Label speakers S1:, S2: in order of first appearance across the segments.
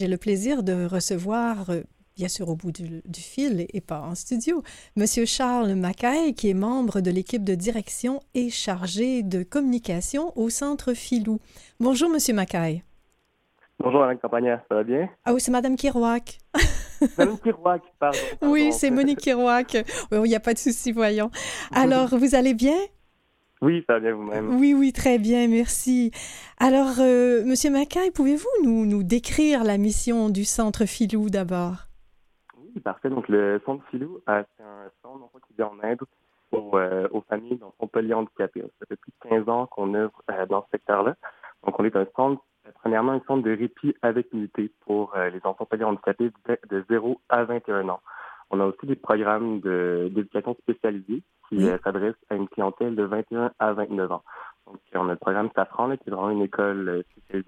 S1: J'ai le plaisir de recevoir, bien sûr au bout du fil et pas en studio, Monsieur Charles Mackay, qui est membre de l'équipe de direction et chargé de communication au Centre Filou. Bonjour, Monsieur Mackay.
S2: Bonjour, Madame Campagna, ça va bien?
S1: Ah oui, c'est Madame Kirouac.
S2: Madame Kirouac, pardon,
S1: Oui,
S2: pardon.
S1: c'est Monique Kirouac. Oui, il n'y a pas de souci, voyons. Alors, vous allez bien?
S2: Oui, ça va bien vous-même.
S1: Oui, oui, très bien, merci. Alors, Monsieur Mackay, pouvez-vous nous décrire la mission du Centre Filou d'abord?
S2: Oui, parfait. Donc, le Centre Filou, c'est un centre d'enfants qui vient en aide aux familles d'enfants polyhandicapés. Ça fait plus de 15 ans qu'on œuvre dans ce secteur-là. Donc, on est un centre, premièrement, un centre de répit avec unité pour les enfants polyhandicapés de 0 à 21 ans. On a aussi des programmes d'éducation spécialisée qui
S1: Oui.
S2: s'adressent à une clientèle de 21 à 29 ans. Donc, on a le programme Safran, là, qui est vraiment une école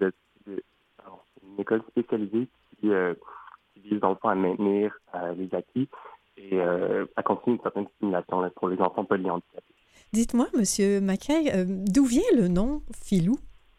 S2: spécialisée qui vise dans le fond à maintenir les acquis et à continuer une certaine stimulation là, pour les enfants polyhandicapés.
S1: Dites-moi, Monsieur Mackay, d'où vient le nom Filou?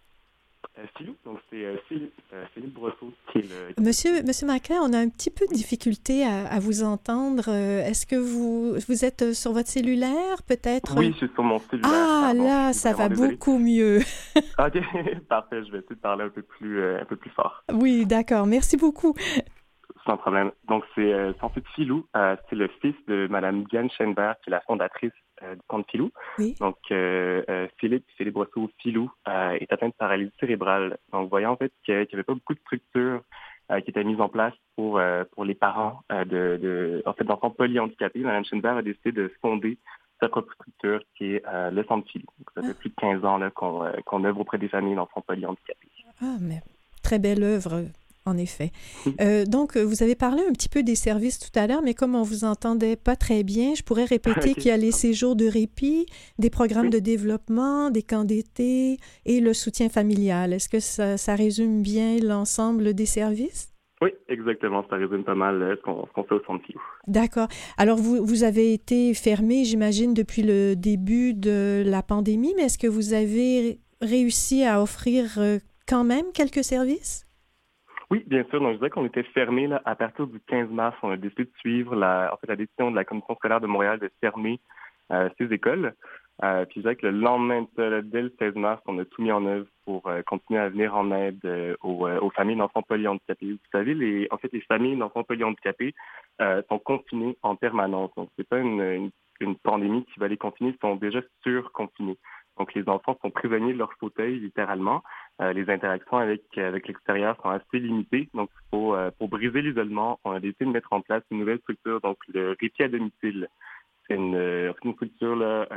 S2: Philippe, donc c'est Philippe Brosseau qui est le...
S1: Monsieur Mackay, on a un petit peu de difficulté à vous entendre. Est-ce que vous êtes sur votre cellulaire, peut-être?
S2: Oui, je suis sur mon cellulaire.
S1: Ah,
S2: Pardon,
S1: là,
S2: je suis
S1: ça va
S2: vraiment désolé.
S1: beaucoup mieux.
S2: OK, parfait. Je vais essayer de parler un peu plus fort.
S1: Oui, d'accord. Merci beaucoup.
S2: Sans problème. Donc, en fait, Philou, c'est le fils de Mme Diane Schenberg, qui est la fondatrice du Centre Philou.
S1: Oui.
S2: Donc, Philippe Brosseau Philou est atteint de paralysie cérébrale. Donc, voyant en fait qu'il n'y avait pas beaucoup de structures qui étaient mises en place pour les parents d'enfants polyhandicapés, Mme Schenberg a décidé de fonder sa propre structure qui est le Centre Philou. Donc, ça fait plus de 15 ans là, qu'on œuvre auprès des familles d'enfants polyhandicapés.
S1: Ah, mais très belle œuvre. En effet. Donc, vous avez parlé un petit peu des services tout à l'heure, mais comme on vous entendait pas très bien, je pourrais répéter
S2: Okay.
S1: qu'il y a les séjours de répit, des programmes de développement, des camps d'été et le soutien familial. Est-ce que ça résume bien l'ensemble des services?
S2: Oui, exactement. Ça résume pas mal ce qu'on fait au Centre Philou.
S1: D'accord. Alors, vous avez été fermé, j'imagine, depuis le début de la pandémie, mais est-ce que vous avez réussi à offrir quand même quelques services?
S2: Oui, bien sûr. Donc, je dirais qu'on était fermé là, à partir du 15 mars. On a décidé de suivre la décision de la Commission scolaire de Montréal de fermer ces écoles. Puis je dirais que le lendemain de ça, là, dès le 16 mars, on a tout mis en œuvre pour continuer à venir en aide aux familles d'enfants polyhandicapés. Vous savez, les familles d'enfants polyhandicapés sont confinées en permanence. Donc, c'est pas une pandémie qui va les confiner, ils sont déjà surconfinés. Donc, les enfants sont prisonniers de leur fauteuil, littéralement. Les interactions avec l'extérieur sont assez limitées. Donc, pour briser l'isolement, on a décidé de mettre en place une nouvelle structure, donc le répit à domicile. C'est une structure là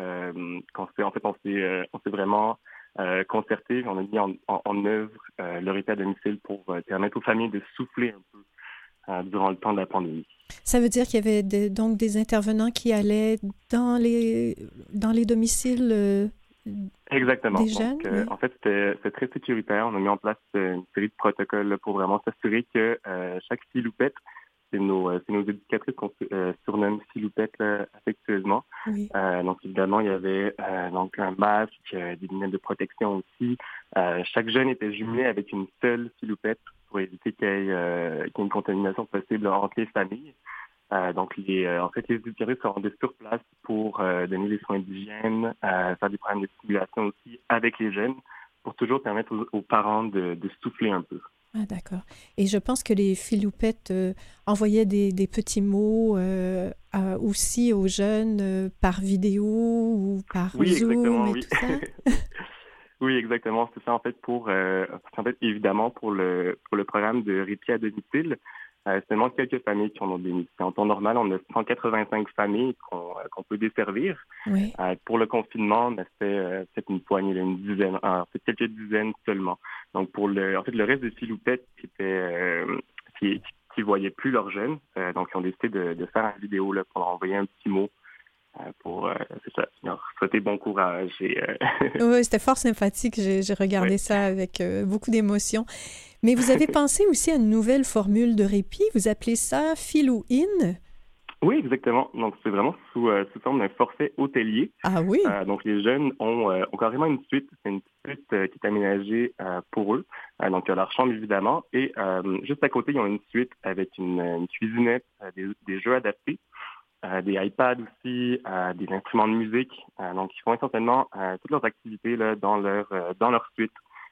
S2: on s'est vraiment concerté. On a mis en œuvre le répit à domicile pour permettre aux familles de souffler un peu durant le temps de la pandémie.
S1: Ça veut dire qu'il y avait donc des intervenants qui allaient dans les domiciles
S2: Exactement.
S1: des jeunes?
S2: Donc,
S1: Oui.
S2: en fait, c'était très sécuritaire. On a mis en place une série de protocoles là, pour vraiment s'assurer que chaque filoupette, c'est nos éducatrices qu'on surnomme filoupettes affectueusement.
S1: Oui.
S2: Donc, évidemment, il y avait donc un masque, des lunettes de protection aussi. Chaque jeune était jumelé avec une seule filoupette pour éviter qu'il y ait une contamination possible entre les familles. Donc, les éducatrices sont rendées sur place pour donner les soins d'hygiène, faire des programmes de stimulation aussi avec les jeunes, pour toujours permettre aux parents de souffler un peu.
S1: Ah, d'accord. Et je pense que les filoupettes envoyaient des petits mots aussi aux jeunes par vidéo ou par
S2: Oui,
S1: Zoom
S2: exactement,
S1: et
S2: oui.
S1: tout ça.
S2: Oui, exactement. C'est ça, en fait, évidemment, pour le programme de répit à domicile, seulement quelques familles qui en ont bénéficié. En temps normal, on a 185 familles qu'on peut desservir.
S1: Oui.
S2: Pour le confinement, c'était peut-être une poignée, là, une dizaine, peut-être quelques dizaines seulement. Donc, le reste des filoupettes qui voyaient plus leurs jeunes, donc ils ont décidé de faire une vidéo là, pour leur envoyer un petit mot pour leur souhaiter bon courage.
S1: Oui, c'était fort sympathique. J'ai regardé
S2: Ouais.
S1: ça avec beaucoup d'émotion. Mais vous avez pensé aussi à une nouvelle formule de répit. Vous appelez ça Filou In.
S2: Oui, exactement. Donc, c'est vraiment sous forme d'un forfait hôtelier.
S1: Ah oui?
S2: Donc, les jeunes ont carrément une suite. C'est une suite qui est aménagée pour eux. Donc, il y a leur chambre, évidemment. Et juste à côté, ils ont une suite avec une cuisinette, des jeux adaptés, des iPads aussi, des instruments de musique. Donc, ils font essentiellement toutes leurs activités là, dans leur suite.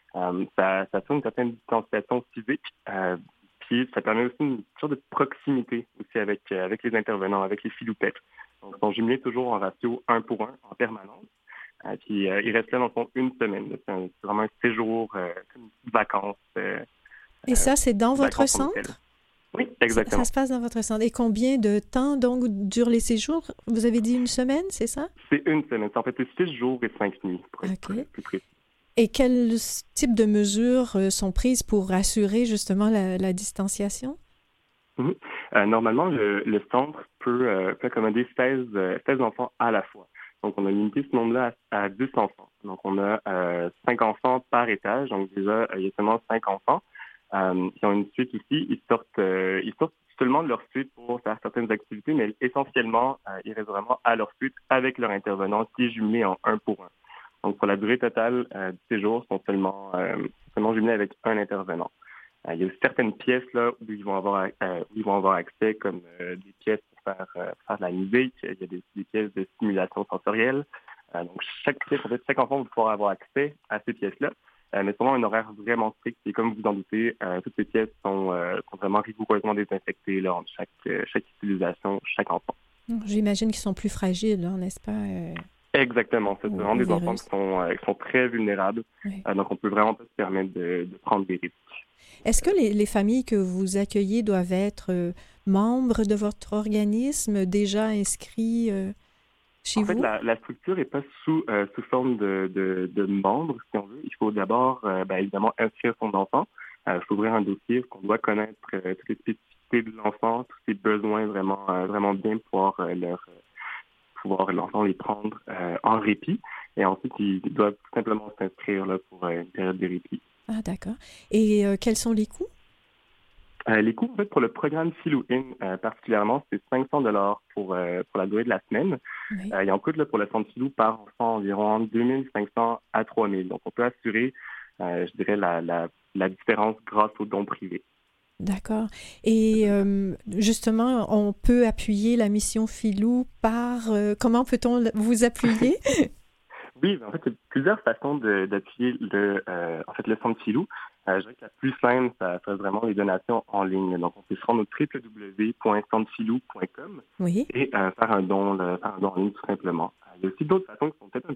S2: Ça fait une certaine distanciation physique. Puis ça permet aussi une sorte de proximité aussi avec les intervenants, avec les filoupettes. Donc, ils sont jumelés toujours en ratio 1 pour 1 en permanence. Puis ils restent là dans le fond une semaine. C'est vraiment un séjour, comme une petite vacances.
S1: Et ça, c'est dans votre
S2: Vacances en hôtel.
S1: centre?
S2: Oui,
S1: Ça
S2: exactement.
S1: se passe dans votre centre. Et combien de temps donc durent les séjours? Vous avez dit une semaine, c'est ça?
S2: C'est une semaine. En fait, c'est 6 jours et 5 nuits, pour être
S1: OK.
S2: plus précis.
S1: Et quel type de mesures sont prises pour assurer justement la distanciation?
S2: Mhm. Normalement, le centre peut accommoder 16 enfants à la fois. Donc, on a limité ce nombre-là à 10 enfants. Donc, on a 5 enfants par étage. Donc, déjà, il y a seulement 5 enfants. Qui ont une suite ici. Ils sortent seulement de leur suite pour faire certaines activités, mais essentiellement, ils restent vraiment à leur suite avec leur intervenant qui est jumelé en 1 pour 1. Donc, pour la durée totale du séjour, ils sont seulement jumelés avec un intervenant. Il y a certaines pièces là où ils vont avoir accès, comme des pièces pour faire de la musique. Il y a des pièces de stimulation sensorielle. Donc, chaque pièce, en fait, chaque enfant va pouvoir avoir accès à ces pièces-là. Mais sûrement un horaire vraiment strict. Et comme vous en doutez, toutes ces pièces sont vraiment rigoureusement désinfectées là, entre chaque utilisation, chaque enfant.
S1: J'imagine qu'ils sont plus fragiles, hein, n'est-ce pas?
S2: Exactement. C'est vraiment
S1: Au
S2: des enfants
S1: virus.
S2: qui sont très vulnérables.
S1: Oui.
S2: Donc, on peut vraiment pas se permettre de prendre des risques.
S1: Est-ce que les familles que vous accueillez doivent être membres de votre organisme, déjà inscrits chez
S2: En fait,
S1: vous?
S2: la structure n'est pas sous forme de membres, si on veut. Il faut d'abord, évidemment, inscrire son enfant. Il faut ouvrir un dossier, qu'on doit connaître toutes les spécificités de l'enfant, tous ses besoins vraiment bien pouvoir l'enfant les prendre en répit. Et ensuite, ils doivent tout simplement s'inscrire là, pour une période de répit.
S1: Ah, d'accord. Et quels sont les coûts?
S2: Les coûts, en fait, pour le programme Philou-In, particulièrement, c'est 500 $ pour la durée de la semaine.
S1: Oui.
S2: Il en coûte là, pour le centre Philou par enfant environ 2500 à 3000. Donc, on peut assurer, je dirais, la différence grâce aux dons privés.
S1: D'accord. Et justement, on peut appuyer la mission Filou par... comment peut-on vous appuyer?
S2: Oui, en fait, il y a plusieurs façons d'appuyer le centre Philou. Je dirais que la plus simple, ça serait vraiment les donations en ligne. Donc, on peut se rendre au www.centrefilou.com
S1: Oui.
S2: et faire un don en ligne tout simplement. Il y a aussi d'autres façons qui sont peut-être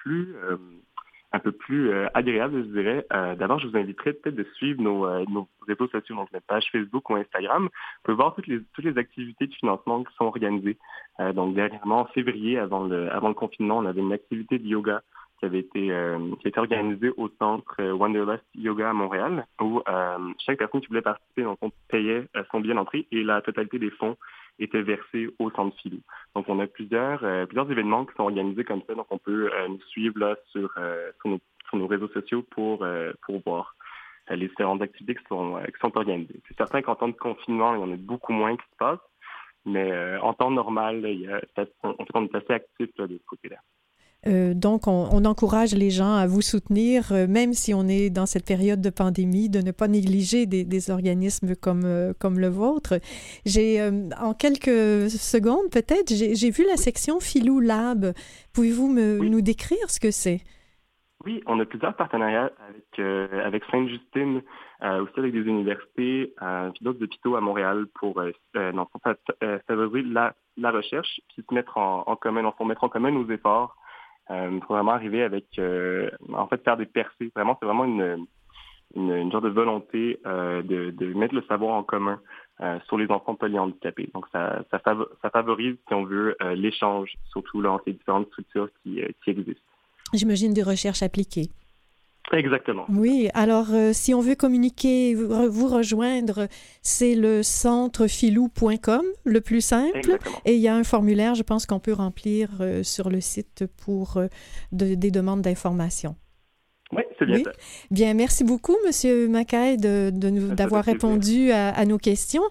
S2: un peu plus agréable, je dirais. D'abord, je vous inviterai peut-être de suivre nos réseaux sociaux, donc notre page Facebook ou Instagram. Vous pouvez voir toutes les activités de financement qui sont organisées. Donc, dernièrement, en février, avant le confinement, on avait une activité de yoga qui a été organisée au centre Wanderlust Yoga à Montréal, où chaque personne qui voulait participer, donc, on payait son billet d'entrée et la totalité des fonds était versée au centre Filou. Donc, on a plusieurs événements qui sont organisés comme ça. Donc, on peut nous suivre là sur nos réseaux sociaux pour voir les différentes activités qui sont organisées. C'est certain qu'en temps de confinement, il y en a beaucoup moins qui se passent, mais en temps normal, on est assez actif là, de ce côté-là.
S1: Donc, on encourage les gens à vous soutenir, même si on est dans cette période de pandémie, de ne pas négliger des organismes comme le vôtre. En quelques secondes, peut-être, j'ai vu la section Filou Lab. Pouvez-vous nous décrire ce que c'est?
S2: Oui, on a plusieurs partenariats avec Sainte-Justine, aussi avec des universités, puis d'autres hôpitaux à Montréal pour favoriser la recherche, puis se mettre en commun, mettre en commun nos efforts. Pour vraiment arriver avec, faire des percées. Vraiment, c'est vraiment une genre de volonté de mettre le savoir en commun sur les enfants polyhandicapés. Donc, ça favorise, si on veut, l'échange, surtout là, entre les différentes structures qui existent.
S1: J'imagine des recherches appliquées.
S2: Exactement.
S1: Oui, alors si on veut communiquer, vous rejoindre, c'est le centrefilou.com, le plus simple.
S2: Exactement.
S1: Et il y a un formulaire, je pense qu'on peut remplir sur le site pour des demandes d'information.
S2: Oui, c'est bien ça.
S1: Bien, merci beaucoup, M. Mackay, d'avoir répondu à nos questions.